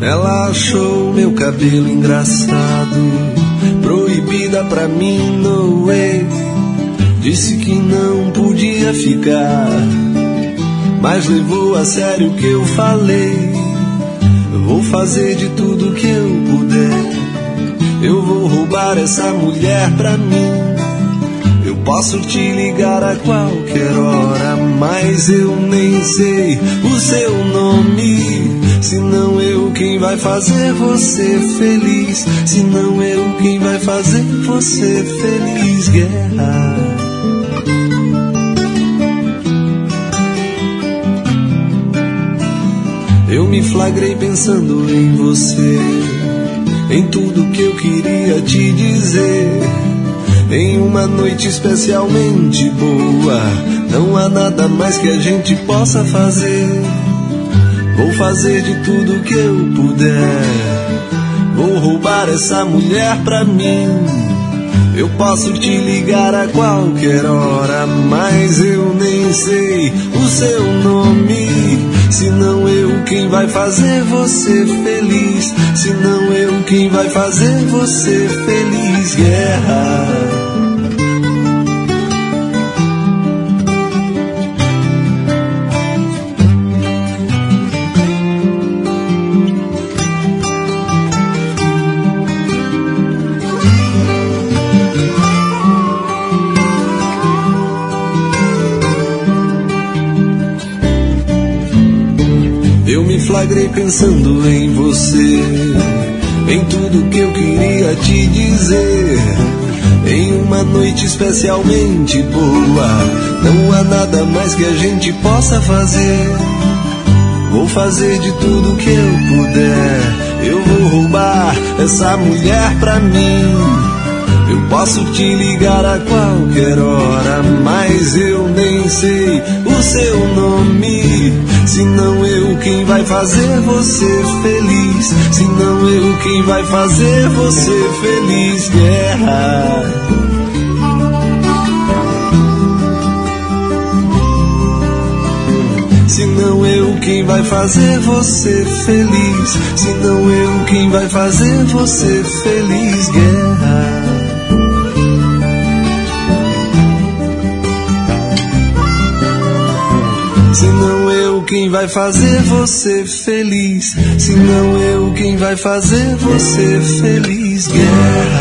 Ela achou meu cabelo engraçado, proibida pra mim, no way. Disse que não podia ficar, mas levou a sério o que eu falei. Eu vou fazer de tudo que eu puder, eu vou roubar essa mulher pra mim. Eu posso te ligar a qualquer hora, mas eu nem sei o seu nome. Se não eu quem vai fazer você feliz, se não eu quem vai fazer você feliz. Guerra. Eu me flagrei pensando em você, em tudo que eu queria te dizer. Em uma noite especialmente boa, não há nada mais que a gente possa fazer. Vou fazer de tudo que eu puder, vou roubar essa mulher pra mim. Eu posso te ligar a qualquer hora, mas eu nem sei o seu nome. Se não eu quem vai fazer você feliz, se não eu quem vai fazer você feliz. Guerra. Eu me flagrei pensando em você, em tudo que eu queria te dizer. Em uma noite especialmente boa, não há nada mais que a gente possa fazer. Vou fazer de tudo que eu puder, eu vou roubar essa mulher pra mim. Eu posso te ligar a qualquer hora, mas eu nem sei o seu nome. Se não eu quem vai fazer você feliz, se não eu quem vai fazer você feliz. Guerra. Se não eu quem vai fazer você feliz, se não eu quem vai fazer você feliz. Guerra. Se não eu quem vai fazer você feliz, se não eu quem vai fazer você feliz. Guerra.